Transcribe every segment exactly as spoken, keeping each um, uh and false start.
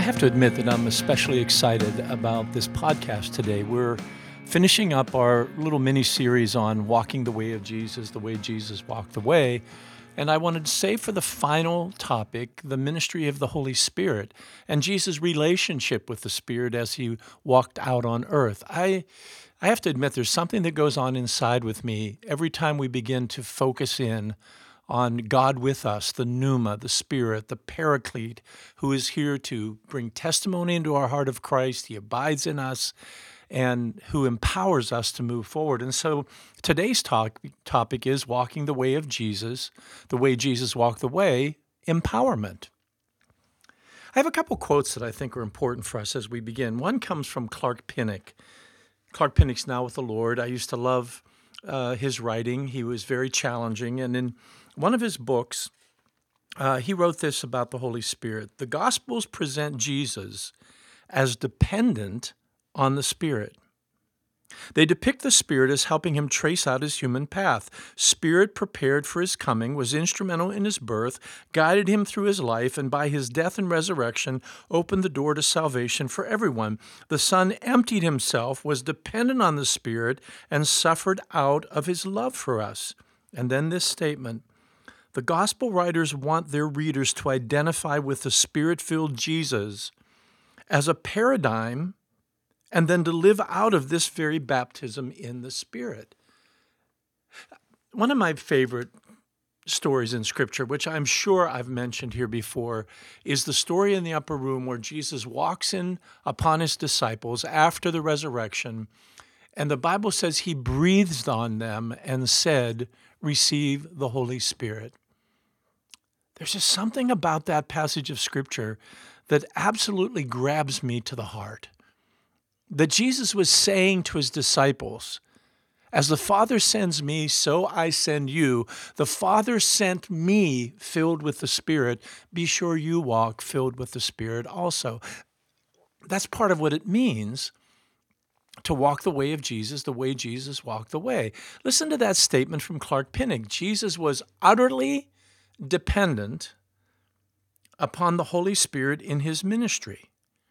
have to admit that I'm especially excited about this podcast today. We're finishing up our little mini-series on walking the way of Jesus, the way Jesus walked the way. And I wanted to say for the final topic, the ministry of the Holy Spirit and Jesus' relationship with the Spirit as he walked out on earth. I, I have to admit there's something that goes on inside with me every time we begin to focus in on God with us, the pneuma, the Spirit, the Paraclete, who is here to bring testimony into our heart of Christ. He abides in us and who empowers us to move forward. And so today's talk, topic is walking the way of Jesus, the way Jesus walked the way, empowerment. I have a couple quotes that I think are important for us as we begin. One comes from Clark Pinnock. Clark Pinnock's now with the Lord. I used to love uh, his writing. He was very challenging. And in one of his books, uh, he wrote this about the Holy Spirit. The Gospels present Jesus as dependent on the Spirit. They depict the Spirit as helping him trace out his human path. Spirit prepared for his coming, was instrumental in his birth, guided him through his life, and by his death and resurrection opened the door to salvation for everyone. The Son emptied himself, was dependent on the Spirit, and suffered out of his love for us. And then this statement, the Gospel writers want their readers to identify with the Spirit-filled Jesus as a paradigm and then to live out of this very baptism in the Spirit. One of my favorite stories in Scripture, which I'm sure I've mentioned here before, is the story in the upper room where Jesus walks in upon his disciples after the resurrection, and the Bible says he breathed on them and said, "Receive the Holy Spirit." There's just something about that passage of Scripture that absolutely grabs me to the heart. That Jesus was saying to his disciples, as the Father sends me, so I send you. The Father sent me filled with the Spirit. Be sure you walk filled with the Spirit also. That's part of what it means to walk the way of Jesus, the way Jesus walked the way. Listen to that statement from Clark Pinnock. Jesus was utterly dependent upon the Holy Spirit in his ministry.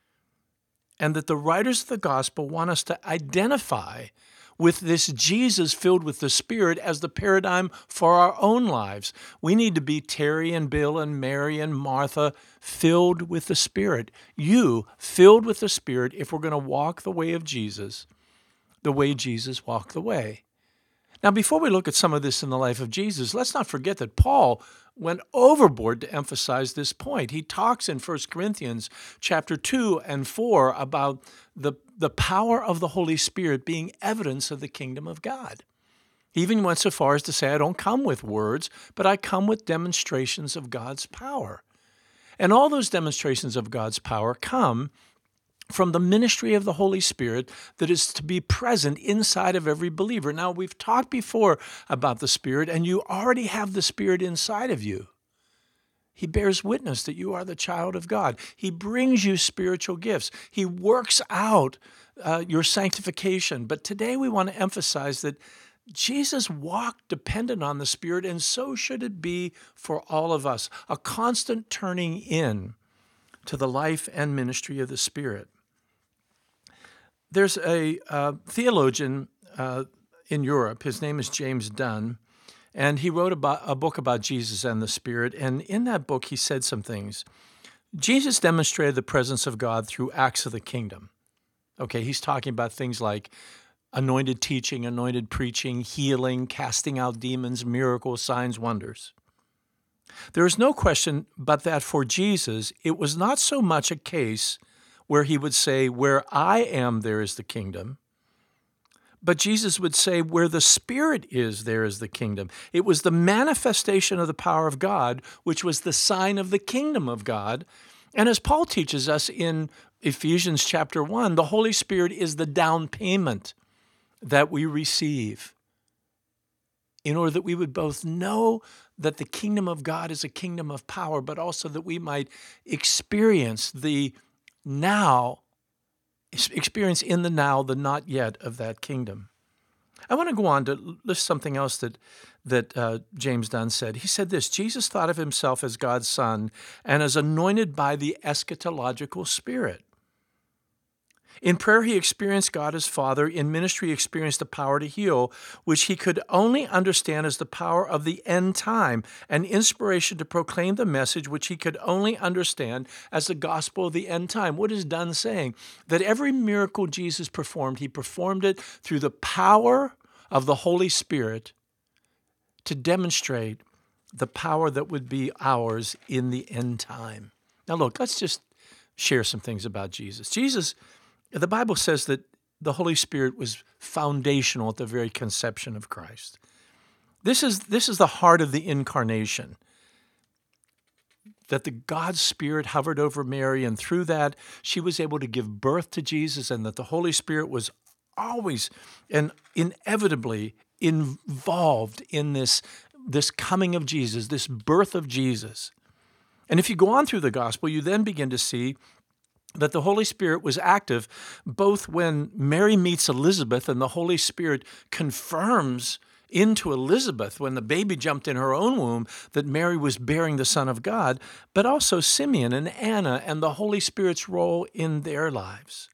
And that the writers of the gospel want us to identify with this Jesus filled with the Spirit as the paradigm for our own lives. We need to be Terry and Bill and Mary and Martha filled with the Spirit. You filled with the Spirit if we're going to walk the way of Jesus, the way Jesus walked the way. Now, before we look at some of this in the life of Jesus, let's not forget that Paul went overboard to emphasize this point. He talks in First Corinthians chapter two and four about the, the power of the Holy Spirit being evidence of the kingdom of God. He even went so far as to say, I don't come with words, but I come with demonstrations of God's power. And all those demonstrations of God's power come from the ministry of the Holy Spirit that is to be present inside of every believer. Now, we've talked before about the Spirit, and you already have the Spirit inside of you. He bears witness that you are the child of God. He brings you spiritual gifts. He works out uh, your sanctification. But today we want to emphasize that Jesus walked dependent on the Spirit, and so should it be for all of us, a constant turning in to the life and ministry of the Spirit. There's a uh, theologian uh, in Europe, his name is James Dunn, and he wrote about a book about Jesus and the Spirit, and in that book he said some things. Jesus demonstrated the presence of God through acts of the kingdom. Okay, he's talking about things like anointed teaching, anointed preaching, healing, casting out demons, miracles, signs, wonders. There is no question but that for Jesus, it was not so much a case where he would say, where I am, there is the kingdom. But Jesus would say, where the Spirit is, there is the kingdom. It was the manifestation of the power of God, which was the sign of the kingdom of God. And as Paul teaches us in Ephesians chapter one, the Holy Spirit is the down payment that we receive in order that we would both know that the kingdom of God is a kingdom of power, but also that we might experience the now, experience in the now, the not yet of that kingdom. I want to go on to list something else that that uh, James Dunn said. He said this: Jesus thought of himself as God's son and as anointed by the eschatological Spirit. In prayer, he experienced God as Father. In ministry, he experienced the power to heal, which he could only understand as the power of the end time, and inspiration to proclaim the message, which he could only understand as the gospel of the end time. What is Dunn saying? That every miracle Jesus performed, he performed it through the power of the Holy Spirit to demonstrate the power that would be ours in the end time. Now, look, let's just share some things about Jesus. Jesus, the Bible says that the Holy Spirit was foundational at the very conception of Christ. This is, this is the heart of the incarnation, that the God Spirit hovered over Mary, and through that, she was able to give birth to Jesus, and that the Holy Spirit was always and inevitably involved in this, this coming of Jesus, this birth of Jesus. And if you go on through the gospel, you then begin to see that the Holy Spirit was active both when Mary meets Elizabeth and the Holy Spirit confirms into Elizabeth, when the baby jumped in her own womb, that Mary was bearing the Son of God, but also Simeon and Anna and the Holy Spirit's role in their lives.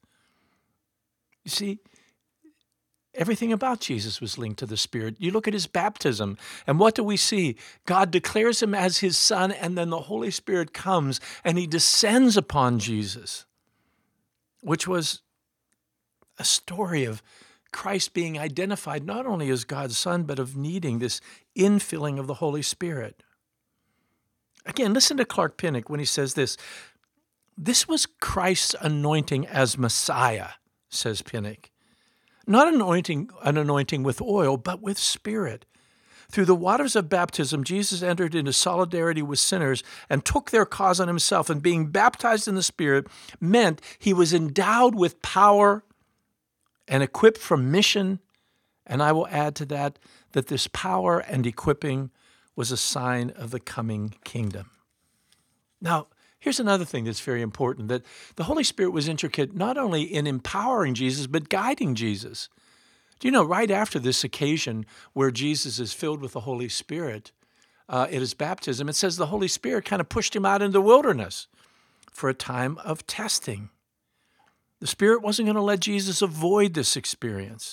You see, everything about Jesus was linked to the Spirit. You look at his baptism, and what do we see? God declares him as his Son, and then the Holy Spirit comes and he descends upon Jesus, which was a story of Christ being identified not only as God's Son, but of needing this infilling of the Holy Spirit. Again, listen to Clark Pinnock when he says this. This was Christ's anointing as Messiah, says Pinnock. Not anointing, an anointing with oil, but with Spirit. Through the waters of baptism, Jesus entered into solidarity with sinners and took their cause on himself, and being baptized in the Spirit meant he was endowed with power and equipped for mission. And I will add to that, that this power and equipping was a sign of the coming kingdom. Now, here's another thing that's very important, that the Holy Spirit was intricate not only in empowering Jesus, but guiding Jesus. Do you know, right after this occasion where Jesus is filled with the Holy Spirit uh, at his baptism, it says the Holy Spirit kind of pushed him out into the wilderness for a time of testing. The Spirit wasn't going to let Jesus avoid this experience,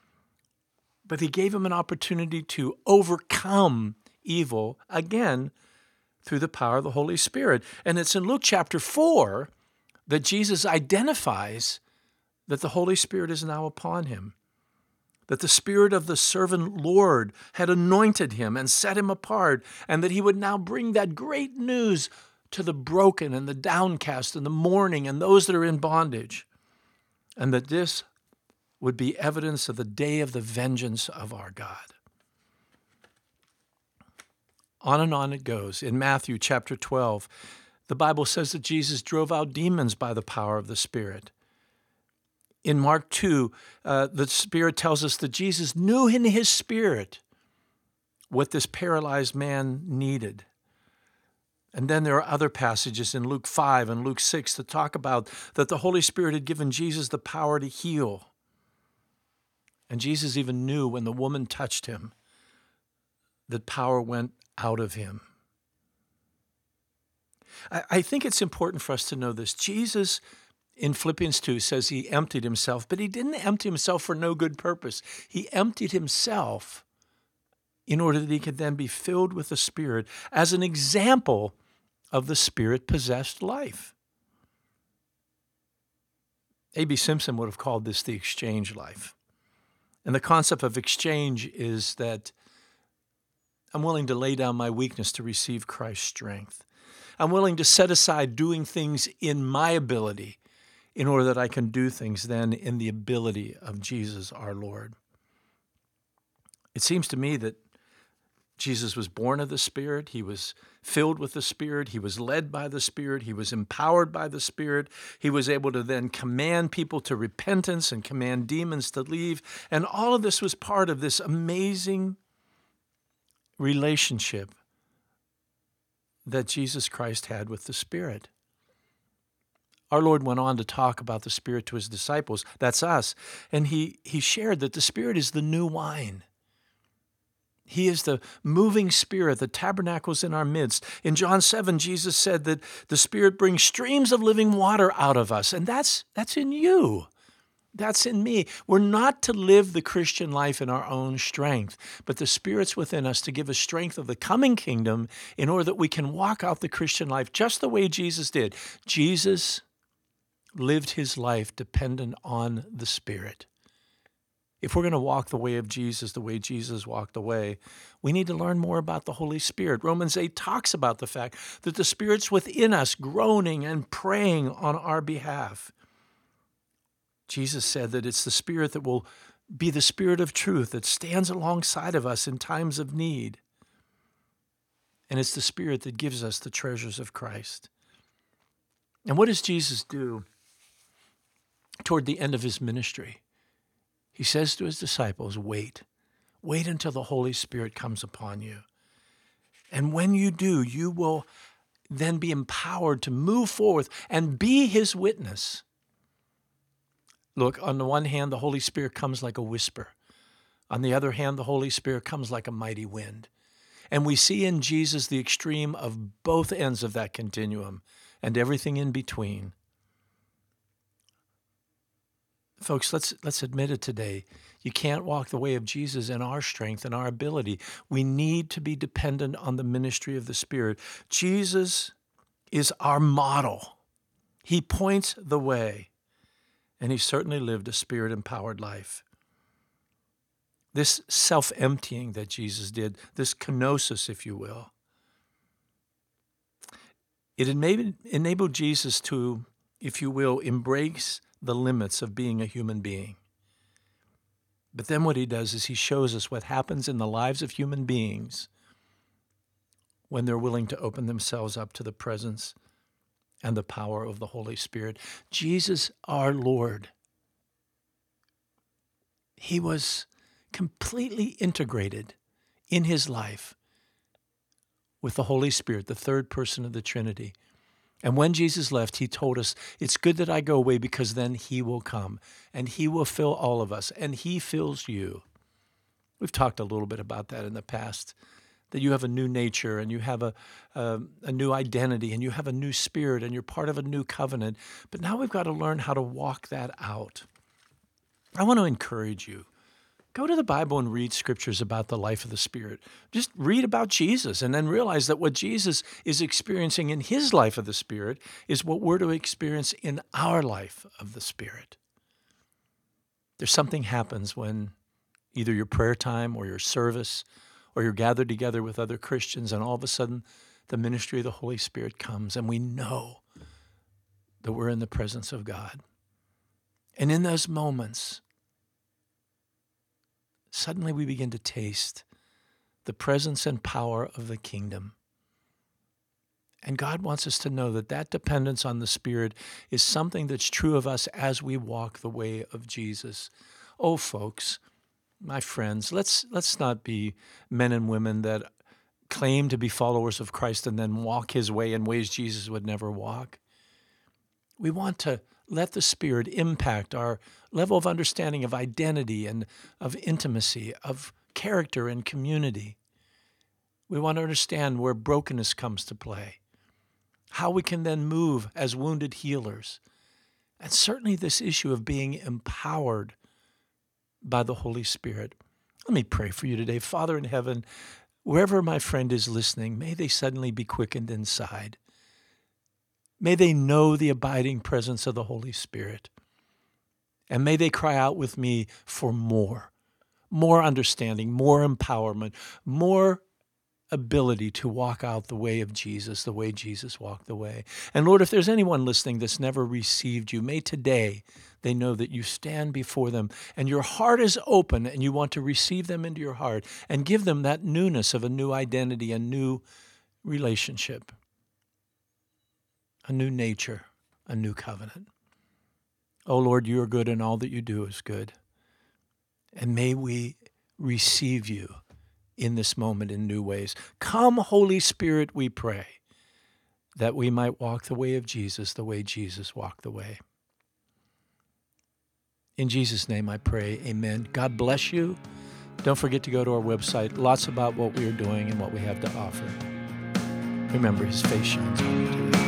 but he gave him an opportunity to overcome evil, again, through the power of the Holy Spirit. And it's in Luke chapter four that Jesus identifies that the Holy Spirit is now upon him, that the Spirit of the servant Lord had anointed him and set him apart, and that he would now bring that great news to the broken and the downcast and the mourning and those that are in bondage, and that this would be evidence of the day of the vengeance of our God. On and on it goes. In Matthew chapter twelve, the Bible says that Jesus drove out demons by the power of the Spirit. In Mark two, uh, the Spirit tells us that Jesus knew in his spirit what this paralyzed man needed. And then there are other passages in Luke five and Luke six that talk about that the Holy Spirit had given Jesus the power to heal. And Jesus even knew when the woman touched him that power went out of him. I, I think it's important for us to know this. Jesus in Philippians two says he emptied himself, but he didn't empty himself for no good purpose. He emptied himself in order that he could then be filled with the Spirit as an example of the Spirit-possessed life. A B Simpson would have called this the exchange life. And the concept of exchange is that I'm willing to lay down my weakness to receive Christ's strength. I'm willing to set aside doing things in my ability in order that I can do things then in the ability of Jesus our Lord. It seems to me that Jesus was born of the Spirit. He was filled with the Spirit. He was led by the Spirit. He was empowered by the Spirit. He was able to then command people to repentance and command demons to leave. And all of this was part of this amazing relationship that Jesus Christ had with the Spirit. Our Lord went on to talk about the Spirit to his disciples. That's us. And he, he shared that the Spirit is the new wine. He is the moving Spirit that tabernacles in our midst. In John seven, Jesus said that the Spirit brings streams of living water out of us. And that's, that's in you. That's in me. We're not to live the Christian life in our own strength, but the Spirit's within us to give us strength of the coming kingdom in order that we can walk out the Christian life just the way Jesus did. Jesus lived his life dependent on the Spirit. If we're going to walk the way of Jesus, the way Jesus walked the way, we need to learn more about the Holy Spirit. Romans eight talks about the fact that the Spirit's within us, groaning and praying on our behalf. Jesus said that it's the Spirit that will be the Spirit of truth that stands alongside of us in times of need. And it's the Spirit that gives us the treasures of Christ. And what does Jesus do toward the end of his ministry? He says to his disciples, wait. Wait until the Holy Spirit comes upon you. And when you do, you will then be empowered to move forward and be his witness. Look, on the one hand, the Holy Spirit comes like a whisper. On the other hand, the Holy Spirit comes like a mighty wind. And we see in Jesus the extreme of both ends of that continuum and everything in between. Folks, let's let's admit it today. You can't walk the way of Jesus in our strength and our ability. We need to be dependent on the ministry of the Spirit. Jesus is our model. He points the way. And he certainly lived a Spirit-empowered life. This self-emptying that Jesus did, this kenosis, if you will, it enabled, enabled Jesus to, if you will, embrace the limits of being a human being. But then what he does is he shows us what happens in the lives of human beings when they're willing to open themselves up to the presence and the power of the Holy Spirit. Jesus, our Lord, he was completely integrated in his life with the Holy Spirit, the third person of the Trinity. And when Jesus left, he told us, it's good that I go away because then he will come and he will fill all of us and he fills you. We've talked a little bit about that in the past, that you have a new nature and you have a, a, a new identity and you have a new spirit and you're part of a new covenant. But now we've got to learn how to walk that out. I want to encourage you. Go to the Bible and read scriptures about the life of the Spirit. Just read about Jesus and then realize that what Jesus is experiencing in his life of the Spirit is what we're to experience in our life of the Spirit. There's something happens when either your prayer time or your service or you're gathered together with other Christians and all of a sudden the ministry of the Holy Spirit comes and we know that we're in the presence of God. And in those moments, suddenly we begin to taste the presence and power of the kingdom. And God wants us to know that that dependence on the Spirit is something that's true of us as we walk the way of Jesus. Oh, folks, my friends, let's let's not be men and women that claim to be followers of Christ and then walk his way in ways Jesus would never walk. We want to let the Spirit impact our level of understanding of identity and of intimacy, of character and community. We want to understand where brokenness comes to play, how we can then move as wounded healers, and certainly this issue of being empowered by the Holy Spirit. Let me pray for you today. Father in heaven, wherever my friend is listening, may they suddenly be quickened inside. May they know the abiding presence of the Holy Spirit. And may they cry out with me for more, more understanding, more empowerment, more ability to walk out the way of Jesus, the way Jesus walked the way. And Lord, if there's anyone listening that's never received you, may today they know that you stand before them and your heart is open and you want to receive them into your heart and give them that newness of a new identity, a new relationship, a new nature, a new covenant. Oh Lord, you are good and all that you do is good. And may we receive you in this moment in new ways. Come, Holy Spirit, we pray. that we might walk the way of Jesus, the way Jesus walked the way. In Jesus' name I pray, amen. God bless you. Don't forget to go to our website. Lots about what we are doing and what we have to offer. Remember, his face shines on you today.